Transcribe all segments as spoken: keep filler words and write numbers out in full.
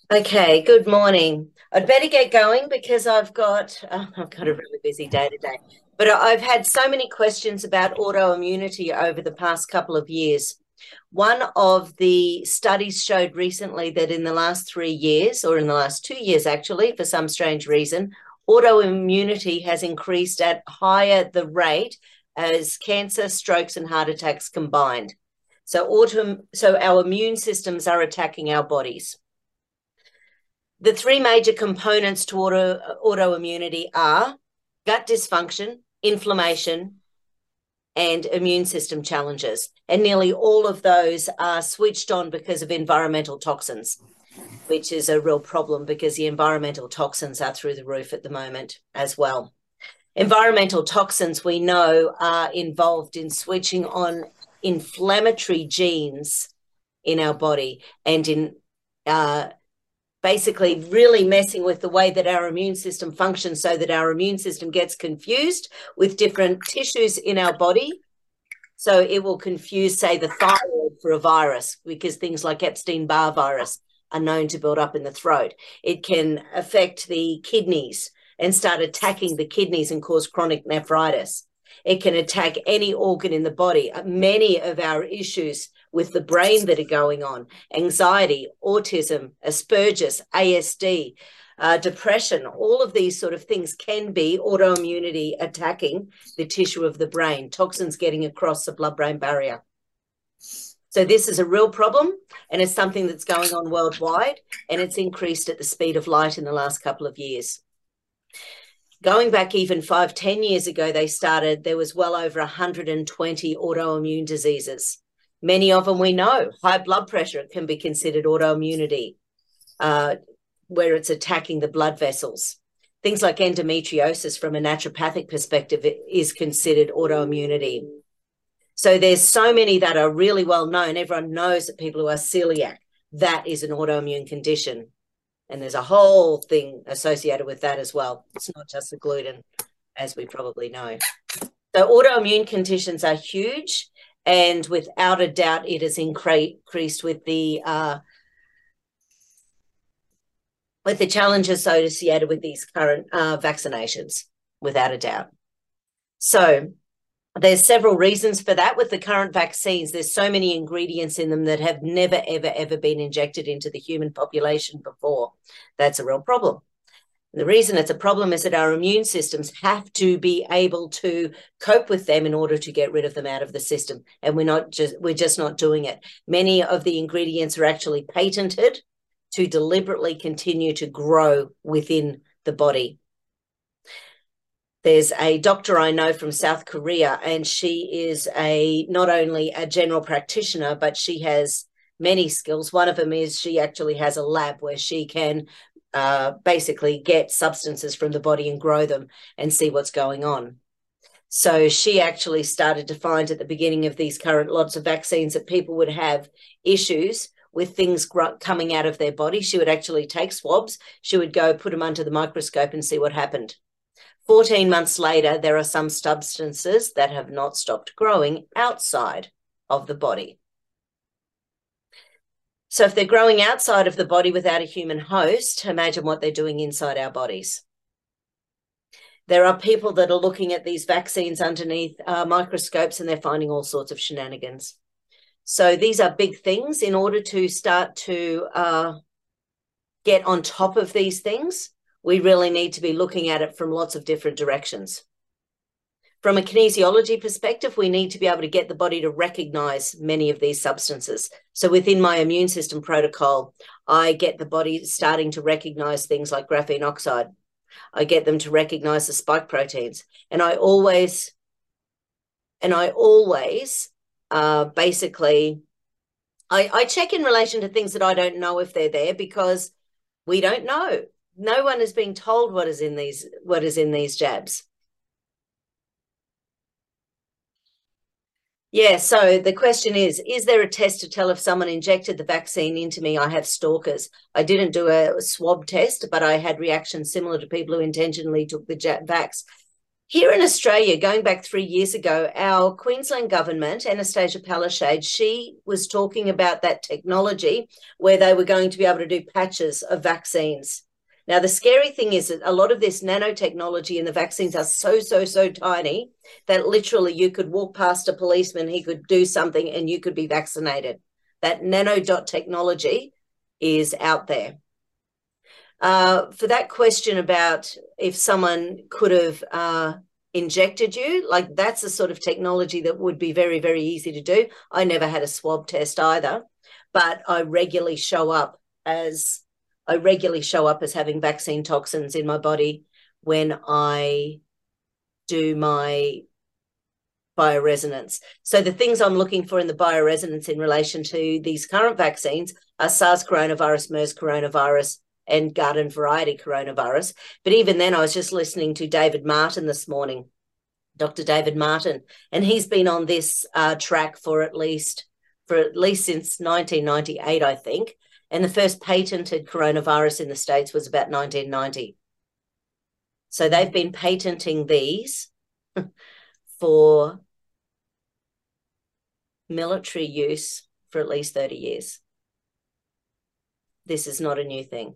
Okay, good morning. I'd better get going because I've got uh, I've got a really busy day today. But I- I've had so many questions about autoimmunity over the past couple of years. One of the studies showed recently that in the last three years, or in the last two years actually, for some strange reason, autoimmunity has increased at higher the rate as cancer, strokes, and heart attacks combined. So auto, so our immune systems are attacking our bodies. The three major components to auto, autoimmunity are gut dysfunction, inflammation, and immune system challenges. And nearly all of those are switched on because of environmental toxins, which is a real problem because the environmental toxins are through the roof at the moment as well. Environmental toxins, we know, are involved in switching on inflammatory genes in our body and in uh, basically really messing with the way that our immune system functions so that our immune system gets confused with different tissues in our body. So it will confuse, say, the thyroid for a virus because things like Epstein-Barr virus are known to build up in the throat. It can affect the kidneys and start attacking the kidneys and cause chronic nephritis. It can attack any organ in the body. Many of our issues with the brain that are going on, anxiety, autism, Asperger's, A S D, uh, depression, all of these sort of things can be autoimmunity attacking the tissue of the brain, toxins getting across the blood-brain barrier. So this is a real problem, and it's something that's going on worldwide, and it's increased at the speed of light in the last couple of years. Going back even five, ten years ago, they started, there was well over one hundred twenty autoimmune diseases. Many of them we know. High blood pressure can be considered autoimmunity, uh, where it's attacking the blood vessels. Things like endometriosis from a naturopathic perspective is considered autoimmunity. So there's so many that are really well known. Everyone knows that people who are celiac, that is an autoimmune condition. And there's a whole thing associated with that as well. It's not just the gluten, as we probably know. So autoimmune conditions are huge. And without a doubt, it has increased with the uh, with the challenges associated with these current uh, vaccinations, without a doubt. So there's several reasons for that. With the current vaccines, there's so many ingredients in them that have never, ever, ever been injected into the human population before. That's a real problem. And the reason it's a problem is that our immune systems have to be able to cope with them in order to get rid of them out of the system. And we're not just, we're just not doing it. Many of the ingredients are actually patented to deliberately continue to grow within the body. There's a doctor I know from South Korea, and she is a not only a general practitioner, but she has many skills. One of them is she actually has a lab where she can uh, basically get substances from the body and grow them and see what's going on. So she actually started to find at the beginning of these current lots of vaccines that people would have issues with things coming out of their body. She would actually take swabs. She would go put them under the microscope and see what happened. fourteen months later, there are some substances that have not stopped growing outside of the body. So if they're growing outside of the body without a human host, imagine what they're doing inside our bodies. There are people that are looking at these vaccines underneath uh, microscopes, and they're finding all sorts of shenanigans. So these are big things. In order to start to uh, get on top of these things, we really need to be looking at it from lots of different directions. From a kinesiology perspective, we need to be able to get the body to recognize many of these substances. So within my immune system protocol, I get the body starting to recognize things like graphene oxide. I get them to recognize the spike proteins. And I always, and I always uh, basically, I, I check in relation to things that I don't know if they're there because we don't know. No one is being told what is in these, what is in these jabs. Yeah, so the question is, is there a test to tell if someone injected the vaccine into me? I have stalkers. I didn't do a swab test, but I had reactions similar to people who intentionally took the jab vax. Here in Australia, going back three years ago, our Queensland government, Anastasia Palaszczuk, she was talking about that technology where they were going to be able to do patches of vaccines. Now, the scary thing is that a lot of this nanotechnology in the vaccines are so, so, so tiny that literally you could walk past a policeman, he could do something and you could be vaccinated. That nanodot technology is out there. Uh, for that question about if someone could have uh, injected you, like that's the sort of technology that would be very, very easy to do. I never had a swab test either, but I regularly show up as I regularly show up as having vaccine toxins in my body when I do my bioresonance. So the things I'm looking for in the bioresonance in relation to these current vaccines are SARS coronavirus, MERS coronavirus, and garden variety coronavirus. But even then, I was just listening to David Martin this morning, Doctor David Martin, and he's been on this uh, track for at least for at least since nineteen ninety-eight, I think. And the first patented coronavirus in the States was about nineteen ninety. So they've been patenting these for military use for at least thirty years. This is not a new thing.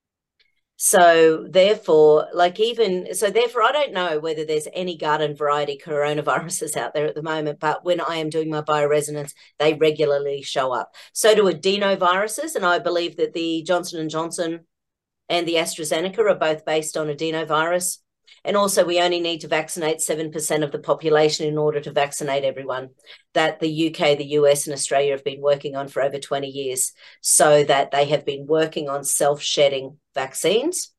So therefore, like even, so therefore, I don't know whether there's any garden variety coronaviruses out there at the moment, but when I am doing my bioresonance, they regularly show up. So do adenoviruses, and I believe that the Johnson and Johnson and the AstraZeneca are both based on adenovirus. And also we only need to vaccinate seven percent of the population in order to vaccinate everyone. That the U K, the U S and Australia have been working on for over twenty years, so that they have been working on self-shedding vaccines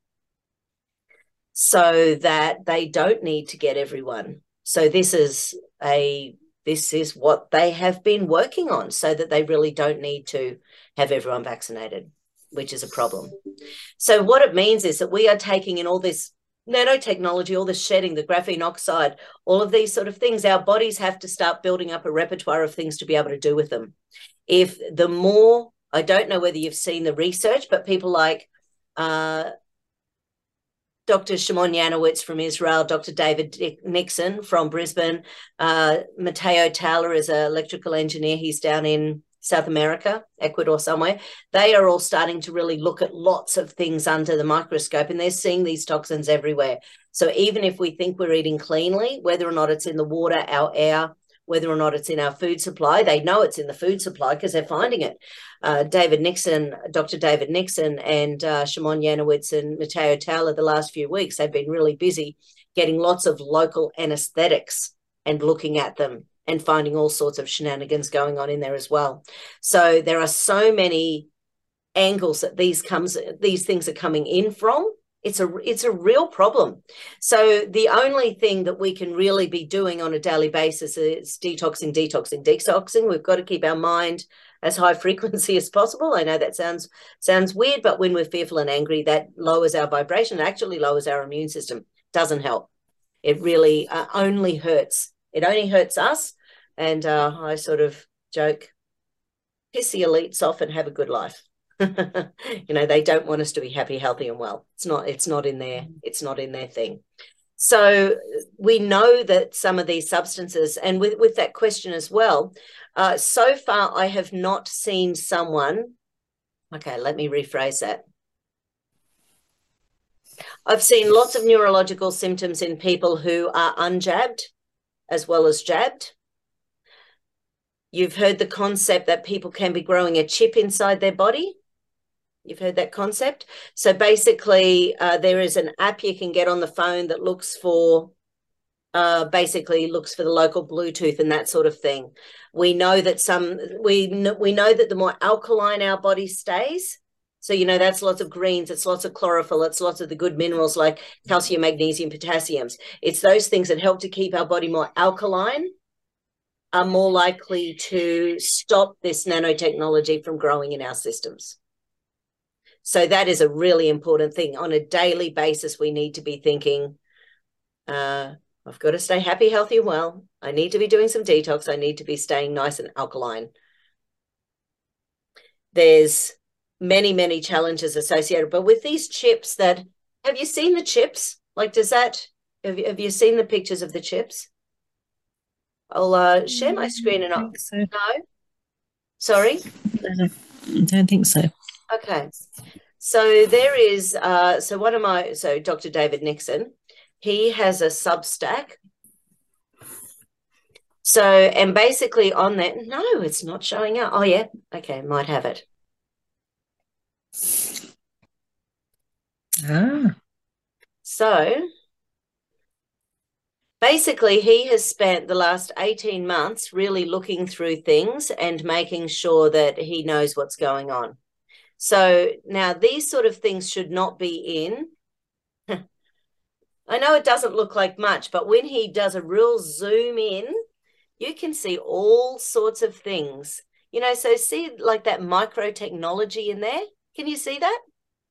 so that they don't need to get everyone. So this is a this is what they have been working on, so that they really don't need to have everyone vaccinated, which is a problem. So what it means is that we are taking in all this nanotechnology, all the shedding, the graphene oxide, all of these sort of things. Our bodies have to start building up a repertoire of things to be able to do with them. If the more, I don't know whether you've seen the research, but people like uh, Doctor Shimon Yanowitz from Israel, Doctor David Nixon from Brisbane, uh, Matteo Tauler is an electrical engineer. He's down in South America, Ecuador somewhere. They are all starting to really look at lots of things under the microscope, and they're seeing these toxins everywhere. So even if we think we're eating cleanly, whether or not it's in the water, our air, whether or not it's in our food supply, they know it's in the food supply because they're finding it. Uh, David Nixon, Doctor David Nixon and uh, Shimon Yanowitz and Matteo Tauler the last few weeks, they've been really busy getting lots of local anesthetics and looking at them and finding all sorts of shenanigans going on in there as well. So there are so many angles that these comes these things are coming in from. It's a it's a real problem. So the only thing that we can really be doing on a daily basis is detoxing, detoxing, detoxing. We've got to keep our mind as high frequency as possible. I know that sounds sounds weird, but when we're fearful and angry, that lowers our vibration, actually lowers our immune system. Doesn't help. It really uh, only hurts. It only hurts us. And uh, I sort of joke, piss the elites off and have a good life. You know, they don't want us to be happy, healthy, and well. It's not, it's not in their, it's not in their thing. So we know that some of these substances, and with, with that question as well, uh, so far I have not seen someone, okay, let me rephrase that. I've seen lots of neurological symptoms in people who are unjabbed as well as jabbed. You've heard the concept that people can be growing a chip inside their body. You've heard that concept. So basically, uh, there is an app you can get on the phone that looks for, uh, basically looks for the local Bluetooth and that sort of thing. We know that some, we, we know that the more alkaline our body stays, so, you know, that's lots of greens, it's lots of chlorophyll, it's lots of the good minerals like calcium, magnesium, potassiums. It's those things that help to keep our body more alkaline, are more likely to stop this nanotechnology from growing in our systems. So that is a really important thing. On a daily basis, we need to be thinking, uh, I've got to stay happy, healthy, and well. I need to be doing some detox. I need to be staying nice and alkaline. There's many, many challenges associated. But with these chips that, have you seen the chips? Like, does that, Have you, have you seen the pictures of the chips? I'll uh, share my screen and I I'll... think so. No? Sorry? I don't, I don't think so. Okay. So there is, uh, so one of my, so Doctor David Nixon, he has a Substack. So, and basically on that, no, it's not showing up. Oh, yeah. Okay, might have it. Ah. So basically, he has spent the last eighteen months really looking through things and making sure that he knows what's going on. So now these sort of things should not be in. I know it doesn't look like much, but when he does a real zoom in, you can see all sorts of things. You know, so see like that micro technology in there? Can you see that?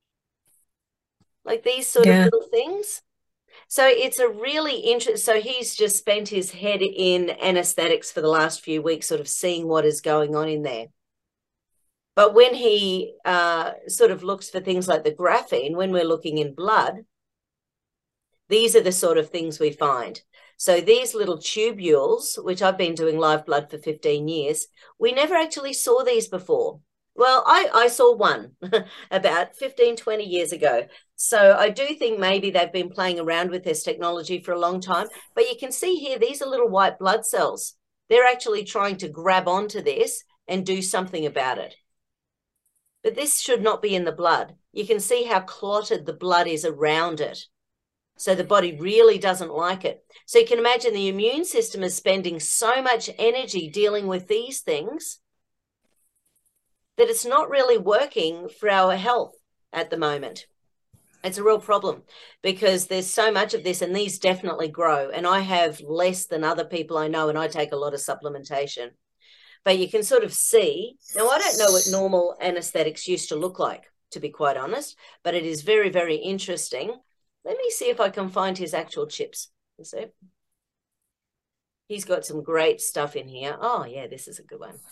Like these sort of Yeah. little things? So it's a really interesting. So he's just spent his head in anesthetics for the last few weeks, sort of seeing what is going on in there. But when he uh, sort of looks for things like the graphene, when we're looking in blood, these are the sort of things we find. So these little tubules, which I've been doing live blood for fifteen years, we never actually saw these before. Well, I, I saw one about fifteen, twenty years ago. So I do think maybe they've been playing around with this technology for a long time. But you can see here, these are little white blood cells. They're actually trying to grab onto this and do something about it. But this should not be in the blood. You can see how clotted the blood is around it. So the body really doesn't like it. So you can imagine the immune system is spending so much energy dealing with these things that it's not really working for our health at the moment. It's a real problem because there's so much of this, and these definitely grow. And I have less than other people I know, and I take a lot of supplementation. But you can sort of see, now I don't know what normal anesthetics used to look like, to be quite honest, but it is very, very interesting. Let me see if I can find his actual chips. See? He's got some great stuff in here. Oh, yeah, this is a good one.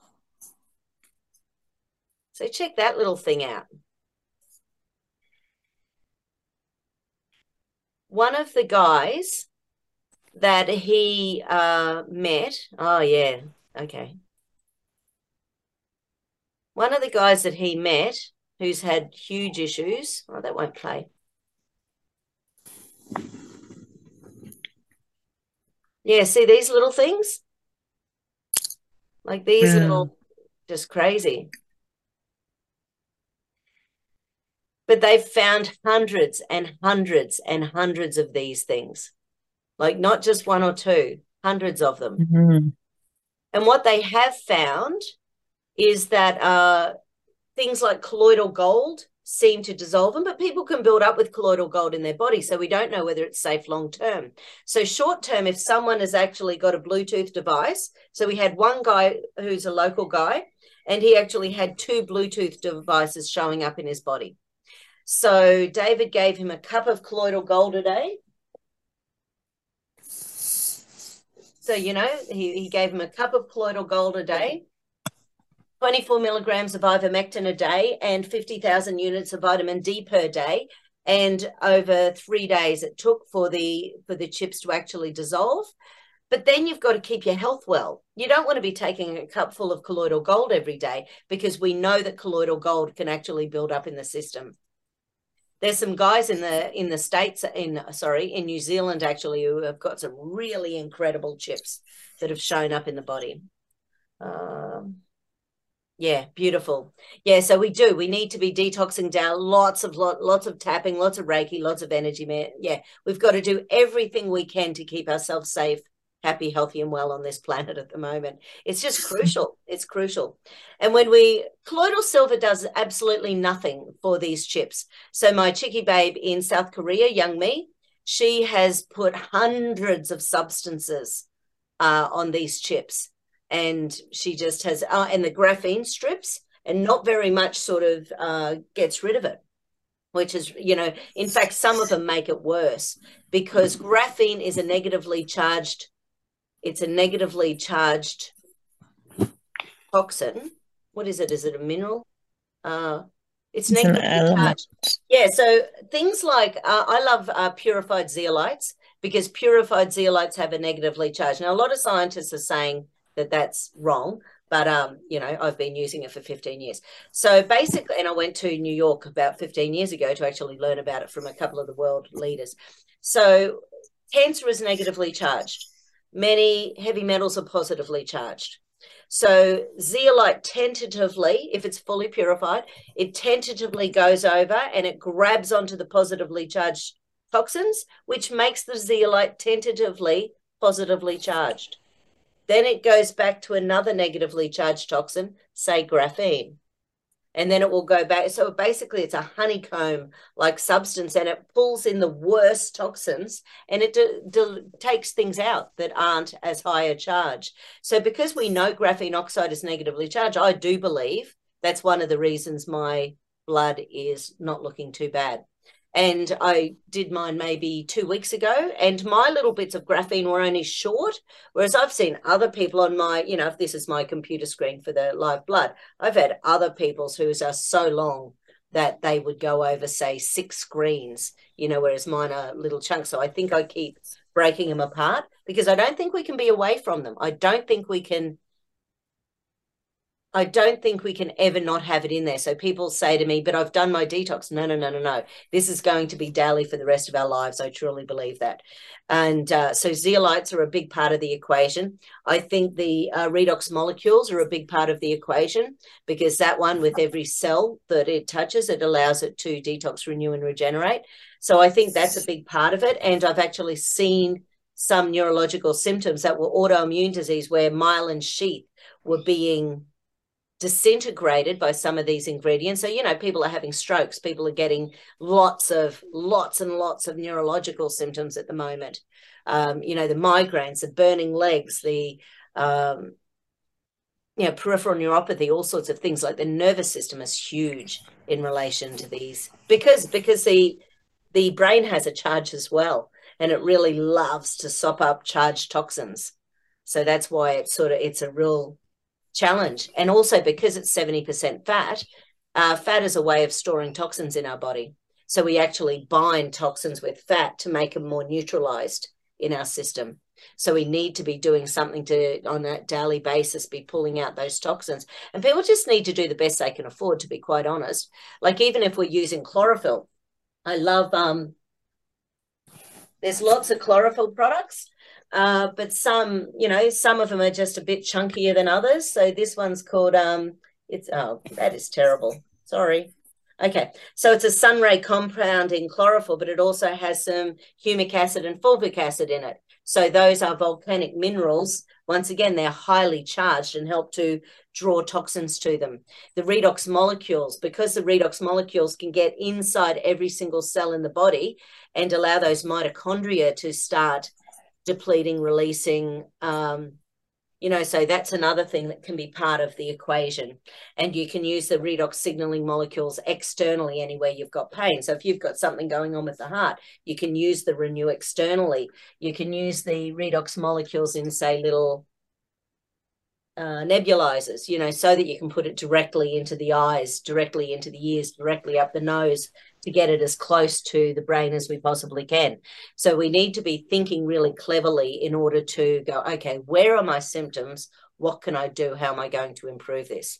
So check that little thing out. One of the guys that he uh, met, oh, yeah, okay. One of the guys that he met who's had huge issues, oh, that won't play. Yeah, see these little things? Like these Yeah. little, just crazy. But they've found hundreds and hundreds and hundreds of these things. Like not just one or two, hundreds of them. Mm-hmm. And what they have found is that uh, things like colloidal gold seem to dissolve them, but people can build up with colloidal gold in their body, so we don't know whether it's safe long term. So short term, if someone has actually got a Bluetooth device, so we had one guy who's a local guy, and he actually had two Bluetooth devices showing up in his body. So David gave him a cup of colloidal gold a day. So, you know, he, he gave him a cup of colloidal gold a day, twenty-four milligrams of ivermectin a day, and fifty thousand units of vitamin D per day. And over three days it took for the for the chips to actually dissolve. But then you've got to keep your health well. You don't want to be taking a cup full of colloidal gold every day, because we know that colloidal gold can actually build up in the system. There's some guys in the in the States, in sorry, in New Zealand actually, who have got some really incredible chips that have shown up in the body. Um, yeah, beautiful. Yeah, so we do. We need to be detoxing down, lots of lot, lots of tapping, lots of Reiki, lots of energy. Man. Yeah, we've got to do everything we can to keep ourselves safe, happy, healthy, and well on this planet at the moment. It's just crucial. It's crucial. And when we, colloidal silver does absolutely nothing for these chips. So my chickie babe in South Korea, Young Me, she has put hundreds of substances uh, on these chips. And she just has, uh, and the graphene strips, and not very much sort of uh, gets rid of it, which is, you know, in fact, some of them make it worse, because graphene is a negatively charged, it's a negatively charged toxin. What is it? Is it a mineral? Uh, it's, It's an negatively element. charged. Yeah, so things like, uh, I love uh, purified zeolites. because purified zeolites have a negatively charged. Now, a lot of scientists are saying that that's wrong, but, um, you know, I've been using it for fifteen years. So basically, and I went to New York about fifteen years ago to actually learn about it from a couple of the world leaders. So cancer is negatively charged. Many heavy metals are positively charged. So zeolite tentatively, if it's fully purified, it tentatively goes over and it grabs onto the positively charged toxins, which makes the zeolite tentatively positively charged. Then it goes back to another negatively charged toxin, say graphene. And then it will go back. So basically it's a honeycomb-like substance, and it pulls in the worst toxins, and it takes things out that aren't as high a charge. So because we know graphene oxide is negatively charged, I do believe that's one of the reasons my blood is not looking too bad. And I did mine maybe two weeks ago, and my little bits of graphene were only short, whereas I've seen other people on my, you know, if this is my computer screen for the live blood, I've had other people's whose are so long that they would go over, say, six screens, you know, whereas mine are little chunks. So I think I keep breaking them apart because I don't think we can be away from them. I don't think we can I don't think we can ever not have it in there. So people say to me, but I've done my detox. No, no, no, no, no. This is going to be daily for the rest of our lives. I truly believe that. And uh, so zeolites are a big part of the equation. I think the uh, redox molecules are a big part of the equation, because that one, with every cell that it touches, it allows it to detox, renew, and regenerate. So I think that's a big part of it. And I've actually seen some neurological symptoms that were autoimmune disease where myelin sheath were being disintegrated by some of these ingredients. So, you know, people are having strokes, people are getting lots of lots and lots of neurological symptoms at the moment. Um, you know, the migraines, the burning legs, the um, you know, peripheral neuropathy, all sorts of things. Like the nervous system is huge in relation to these, because because the the brain has a charge as well, and it really loves to sop up charged toxins. So that's why it's sort of it's a real challenge. And also because it's seventy percent fat, uh, fat is a way of storing toxins in our body. So we actually bind toxins with fat to make them more neutralized in our system. So we need to be doing something to, on a daily basis, be pulling out those toxins. And people just need to do the best they can afford, to be quite honest. Like even if we're using chlorophyll, I love, um, there's lots of chlorophyll products. Uh, but some, you know, some of them are just a bit chunkier than others. So this one's called, um, it's, oh, that is terrible. Sorry. Okay. So it's a sunray compound in chlorophyll, but it also has some humic acid and fulvic acid in it. So those are volcanic minerals. Once again, they're highly charged and help to draw toxins to them. The redox molecules, because the redox molecules can get inside every single cell in the body and allow those mitochondria to start depleting, releasing, um, you know, so that's another thing that can be part of the equation. And you can use the redox signaling molecules externally anywhere you've got pain. So if you've got something going on with the heart, you can use the Renew externally. You can use the redox molecules in, say, little uh, nebulizers, you know, so that you can put it directly into the eyes, directly into the ears, directly up the nose, to get it as close to the brain as we possibly can. So we need to be thinking really cleverly in order to go, okay, where are my symptoms? What can I do? How am I going to improve this?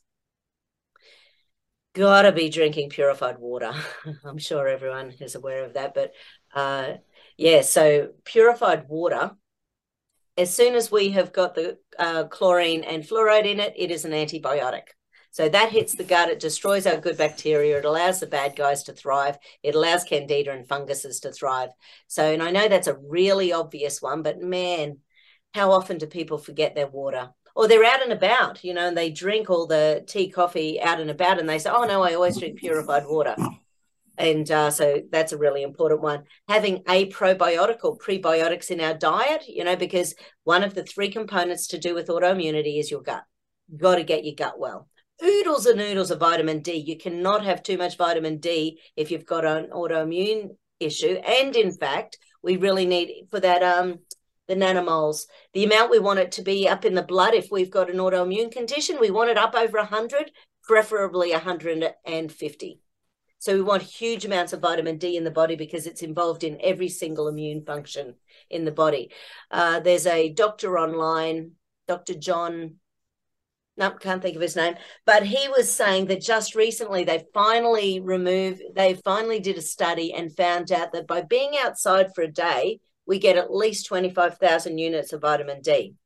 Gotta be drinking purified water. I'm sure everyone is aware of that. But uh, yeah, so purified water, as soon as we have got the uh, chlorine and fluoride in it, it is an antibiotic. So that hits the gut, it destroys our good bacteria, it allows the bad guys to thrive, it allows candida and funguses to thrive. So, and I know that's a really obvious one, but man, how often do people forget their water? Or they're out and about, you know, and they drink all the tea, coffee out and about, and they say, oh no, I always drink purified water. And uh, so that's a really important one. Having a probiotic or prebiotics in our diet, you know, because one of the three components to do with autoimmunity is your gut. You've got to get your gut well. Oodles and oodles of vitamin D. You cannot have too much vitamin D if you've got an autoimmune issue. And in fact, we really need for that, um, the nanomoles, the amount we want it to be up in the blood. If we've got an autoimmune condition, we want it up over one hundred, preferably one hundred fifty. So we want huge amounts of vitamin D in the body because it's involved in every single immune function in the body. Uh, there's a doctor online, Doctor John, no, can't think of his name, but he was saying that just recently they finally removed, they finally did a study and found out that by being outside for a day, we get at least twenty-five thousand units of vitamin D.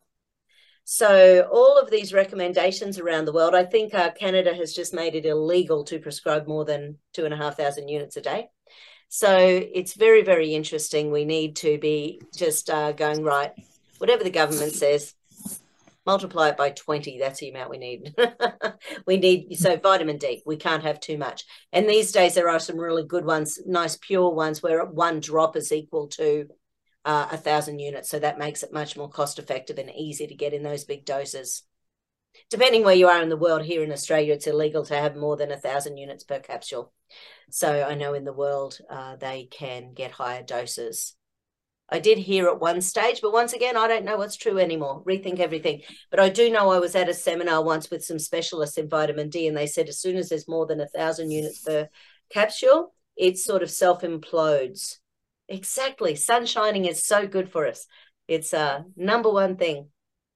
So all of these recommendations around the world, I think uh, Canada has just made it illegal to prescribe more than two and a half thousand units a day. So it's very, very interesting. We need to be just uh, going, right, whatever the government says, multiply it by twenty. That's the amount we need. We need, so vitamin D, we can't have too much. And these days there are some really good ones, nice pure ones where one drop is equal to uh, a thousand units. So that makes it much more cost effective and easy to get in those big doses. Depending where you are in the world, here in Australia, it's illegal to have more than a thousand units per capsule. So I know in the world uh, they can get higher doses. I did hear at one stage, but once again, I don't know what's true anymore. Rethink everything. But I do know I was at a seminar once with some specialists in vitamin D, and they said as soon as there's more than a thousand units per capsule, it sort of self-implodes. Exactly. Sun shining is so good for us. It's a number one thing.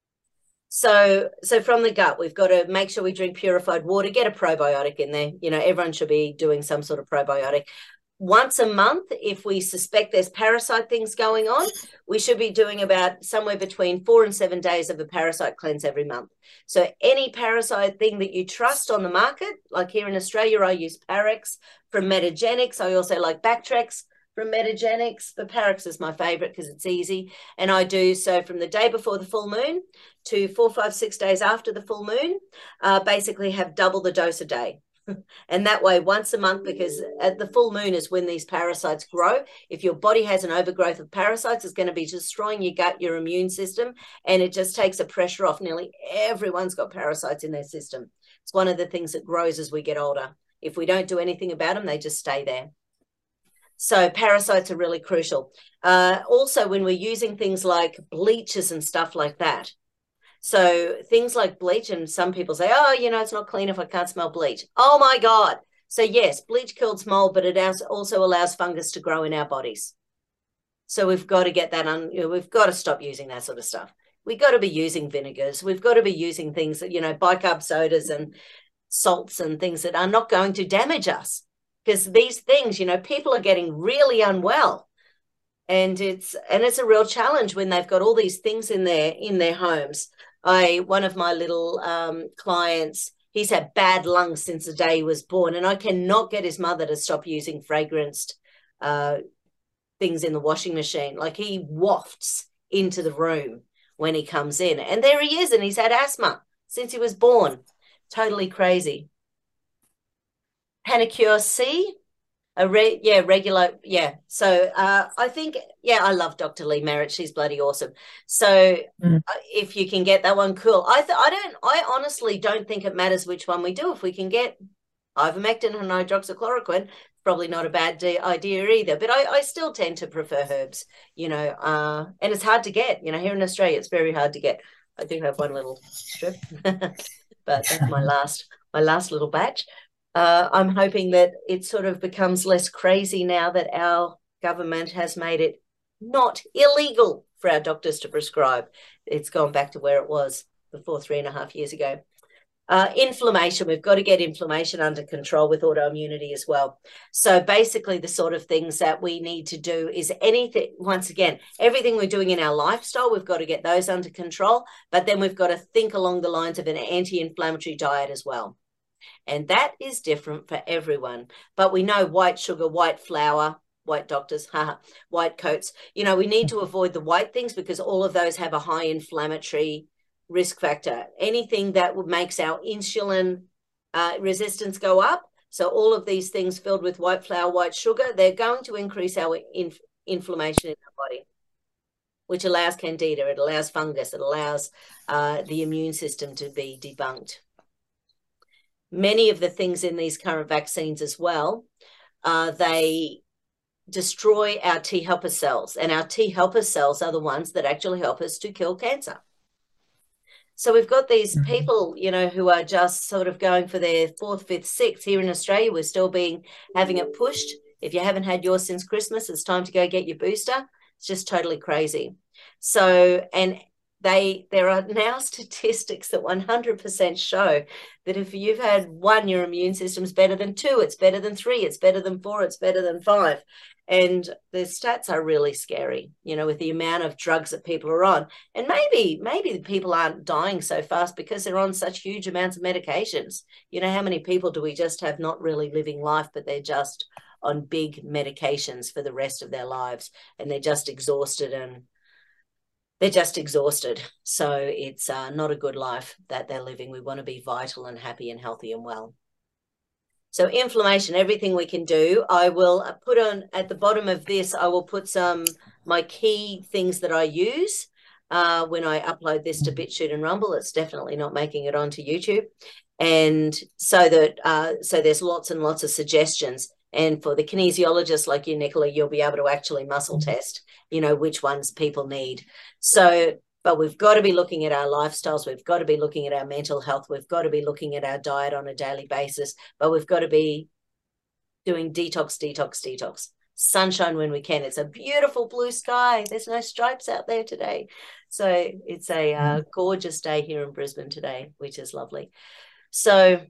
So, so from the gut, we've got to make sure we drink purified water, get a probiotic in there. You know, everyone should be doing some sort of probiotic. Once a month, if we suspect there's parasite things going on, we should be doing about somewhere between four and seven days of a parasite cleanse every month. So any parasite thing that you trust on the market, like here in Australia, I use Parex from Metagenics. I also like Bactrex from Metagenics, but Parex is my favorite because it's easy. And I do so from the day before the full moon to four, five, six days after the full moon, uh, basically have double the dose a day. And that way, once a month, because at the full moon is when these parasites grow. If your body has an overgrowth of parasites, it's going to be destroying your gut, your immune system, and it just takes the pressure off. Nearly everyone's got parasites in their system. It's one of the things that grows as we get older. If we don't do anything about them, they just stay there. So parasites are really crucial. Uh, also, when we're using things like bleaches and stuff like that, so things like bleach, and some people say, oh, you know, it's not clean if I can't smell bleach. Oh, my God. So, yes, bleach kills mold, but it also allows fungus to grow in our bodies. So we've got to get that on. You know, we've got to stop using that sort of stuff. We've got to be using vinegars. We've got to be using things that, you know, bicarb sodas and salts and things that are not going to damage us. Because these things, you know, people are getting really unwell. And it's and it's a real challenge when they've got all these things in their in their homes. I one of my little um, clients, he's had bad lungs since the day he was born, and I cannot get his mother to stop using fragranced uh, things in the washing machine. Like he wafts into the room when he comes in, and there he is, and he's had asthma since he was born. Totally crazy. Panacure C. A re yeah, regular, yeah. So uh, I think, yeah, I love Doctor Lee Merritt. She's bloody awesome. So mm. if you can get that one, cool. I th I don't, I honestly don't think it matters which one we do. If we can get ivermectin and hydroxychloroquine, probably not a bad idea either. But I, I still tend to prefer herbs, you know, uh, and it's hard to get. You know, here in Australia, it's very hard to get. I do have one little strip, but that's my last, my last little batch. Uh, I'm hoping that it sort of becomes less crazy now that our government has made it not illegal for our doctors to prescribe. It's gone back to where it was before three and a half years ago. Uh, inflammation, we've got to get inflammation under control with autoimmunity as well. So basically the sort of things that we need to do is anything, once again, everything we're doing in our lifestyle, we've got to get those under control, but then we've got to think along the lines of an anti-inflammatory diet as well. And that is different for everyone. But we know white sugar, white flour, white doctors, white coats. You know, we need to avoid the white things because all of those have a high inflammatory risk factor. Anything that makes our insulin uh, resistance go up. So all of these things filled with white flour, white sugar, they're going to increase our inf inflammation in our body, which allows candida, it allows fungus, it allows uh, the immune system to be debunked. Many of the things in these current vaccines as well, uh, they destroy our T helper cells, and our T helper cells are the ones that actually help us to kill cancer. So we've got these people, you know, who are just sort of going for their fourth, fifth, sixth. Here in Australia, we're still being having it pushed. If you haven't had yours since Christmas, it's time to go get your booster. It's just totally crazy. So, and they there are now statistics that one hundred percent show that if you've had one, your immune system's better than two, it's better than three, it's better than four, it's better than five. And the stats are really scary, you know, with the amount of drugs that people are on. And maybe, maybe the people aren't dying so fast because they're on such huge amounts of medications. You know, how many people do we just have not really living life, but they're just on big medications for the rest of their lives, and they're just exhausted and they're just exhausted. So it's uh, not a good life that they're living. We want to be vital and happy and healthy and well. So inflammation, everything we can do. I will put on at the bottom of this, I will put some my key things that I use uh, when I upload this to BitChute and Rumble. It's definitely not making it onto YouTube. And so that uh, so there's lots and lots of suggestions. And for the kinesiologists like you, Nicola, you'll be able to actually muscle test, you know, which ones people need. So, but we've got to be looking at our lifestyles. We've got to be looking at our mental health. We've got to be looking at our diet on a daily basis, but we've got to be doing detox, detox, detox. Sunshine when we can. It's a beautiful blue sky. There's no stripes out there today. So it's a uh, gorgeous day here in Brisbane today, which is lovely. So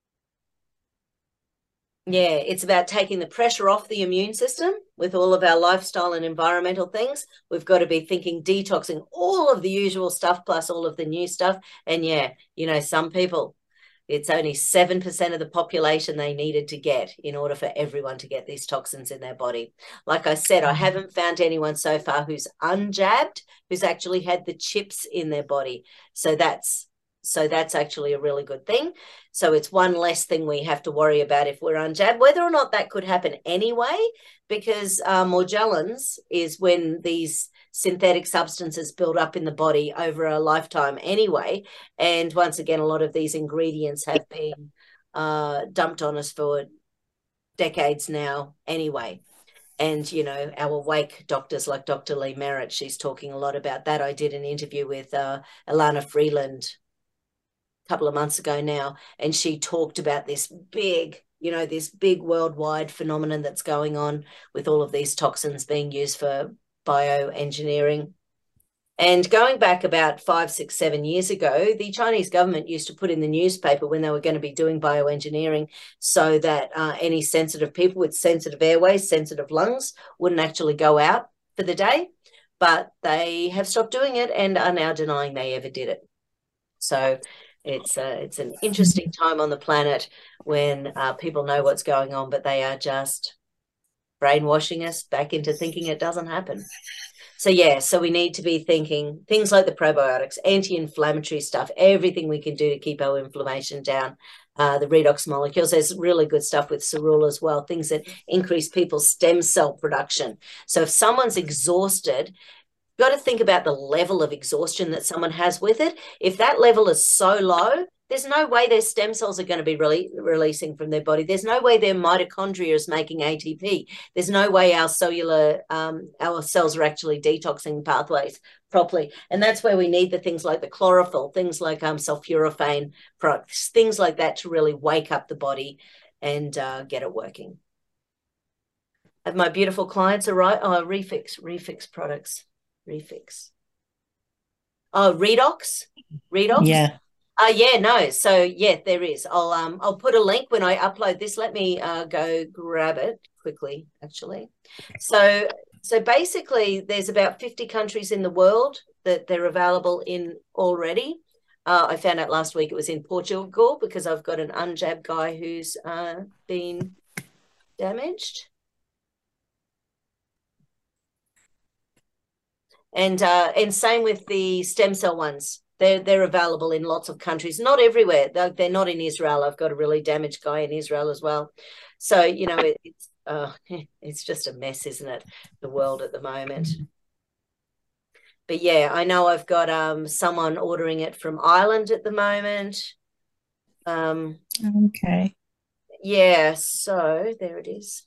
yeah, it's about taking the pressure off the immune system with all of our lifestyle and environmental things. We've got to be thinking detoxing all of the usual stuff plus all of the new stuff. And yeah, you know, some people, it's only seven percent of the population they needed to get in order for everyone to get these toxins in their body. Like I said, I haven't found anyone so far who's unjabbed, who's actually had the chips in their body. So that's So that's actually a really good thing. So it's one less thing we have to worry about if we're unjabbed, whether or not that could happen anyway, because uh, Morgellons is when these synthetic substances build up in the body over a lifetime anyway. And once again, a lot of these ingredients have been uh, dumped on us for decades now anyway. And, you know, our awake doctors like Doctor Lee Merritt, she's talking a lot about that. I did an interview with uh, Alana Freeland couple of months ago now, and she talked about this big, you know, this big worldwide phenomenon that's going on with all of these toxins being used for bioengineering. And going back about five, six, seven years ago, the Chinese government used to put in the newspaper when they were going to be doing bioengineering so that uh, any sensitive people with sensitive airways, sensitive lungs wouldn't actually go out for the day. But they have stopped doing it and are now denying they ever did it. So It's a, it's an interesting time on the planet when uh, people know what's going on, but they are just brainwashing us back into thinking it doesn't happen. So, yeah, so we need to be thinking things like the probiotics, anti-inflammatory stuff, everything we can do to keep our inflammation down. Uh, the redox molecules, there's really good stuff with cerule as well, things that increase people's stem cell production. So if someone's exhausted, got to think about the level of exhaustion that someone has with it. If that level is so low, there's no way their stem cells are going to be really releasing from their body. There's no way their mitochondria is making A T P. There's no way our cellular, um, our cells are actually detoxing pathways properly. And that's where we need the things like the chlorophyll, things like um, sulforaphane products, things like that to really wake up the body and uh, get it working. Have my beautiful clients arrived? Oh, Refix, Refix products. Refix. Oh, Redox. Redox. Yeah. Uh yeah, no. So yeah, there is. I'll um I'll put a link when I upload this. Let me uh go grab it quickly, actually. So so basically there's about fifty countries in the world that they're available in already. Uh, I found out last week it was in Portugal because I've got an unjabbed guy who's uh been damaged. And uh, and same with the stem cell ones. They're, they're available in lots of countries, not everywhere. They're, they're not in Israel. I've got a really damaged guy in Israel as well. So, you know, it, it's, uh, it's just a mess, isn't it, the world at the moment. But, yeah, I know I've got um, someone ordering it from Ireland at the moment. Um, okay. Yeah, so there it is.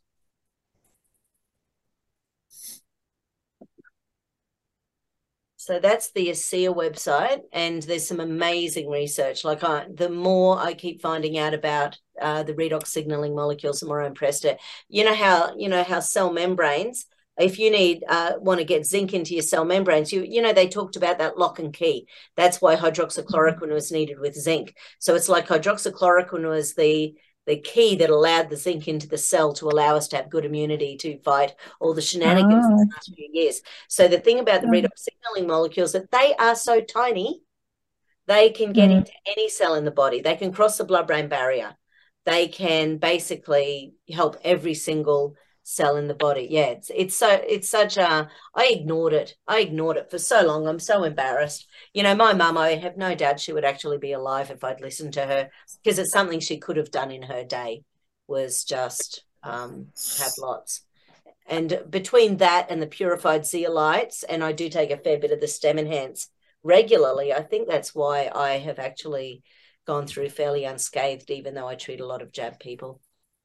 So that's the ASEA website, and there's some amazing research. Like I, the more I keep finding out about uh, the redox signaling molecules, the more I'm impressed. You know how you know how cell membranes. If you need uh, want to get zinc into your cell membranes, you you know they talked about that lock and key. That's why hydroxychloroquine was needed with zinc. So it's like hydroxychloroquine was the the key that allowed the zinc into the cell to allow us to have good immunity to fight all the shenanigans Oh, in the last few years. So the thing about the redox signaling molecules that they are so tiny, they can get mm, into any cell in the body. They can cross the blood-brain barrier. They can basically help every single cell in the body. Yeah, it's it's so it's such a I ignored it. I ignored it for so long. I'm so embarrassed. You know, my mum, I have no doubt she would actually be alive if I'd listened to her, because it's something she could have done in her day, was just um, have lots. And between that and the purified zeolites, and I do take a fair bit of the Stem Enhance regularly, I think that's why I have actually gone through fairly unscathed, even though I treat a lot of jab people.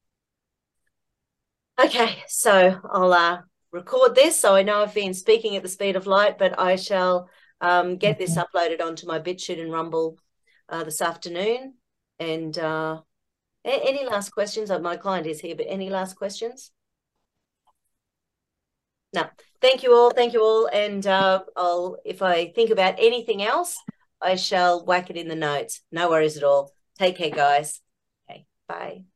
Okay, so I'll uh, record this. So I know I've been speaking at the speed of light, but I shall um, get this uploaded onto my BitChute and Rumble uh, this afternoon. And uh, any last questions? My client is here, but any last questions? No. Thank you all. Thank you all. And uh, I'll, if I think about anything else, I shall whack it in the notes. No worries at all. Take care, guys. Okay, bye.